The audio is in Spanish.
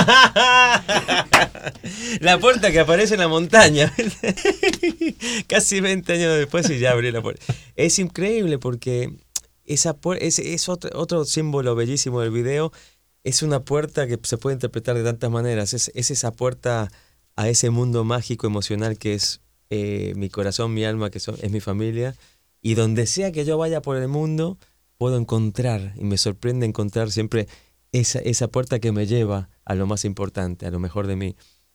La puerta que aparece en la montaña. Casi 20 años después y ya abrí la puerta. Es increíble porque es otro símbolo bellísimo del video. Es una puerta que se puede interpretar de tantas maneras. Es esa puerta a ese mundo mágico emocional que es mi corazón, mi alma, es mi familia. Y donde sea que yo vaya por el mundo, puedo encontrar, y me sorprende encontrar siempre esa puerta que me lleva a lo más importante, a lo mejor de mí.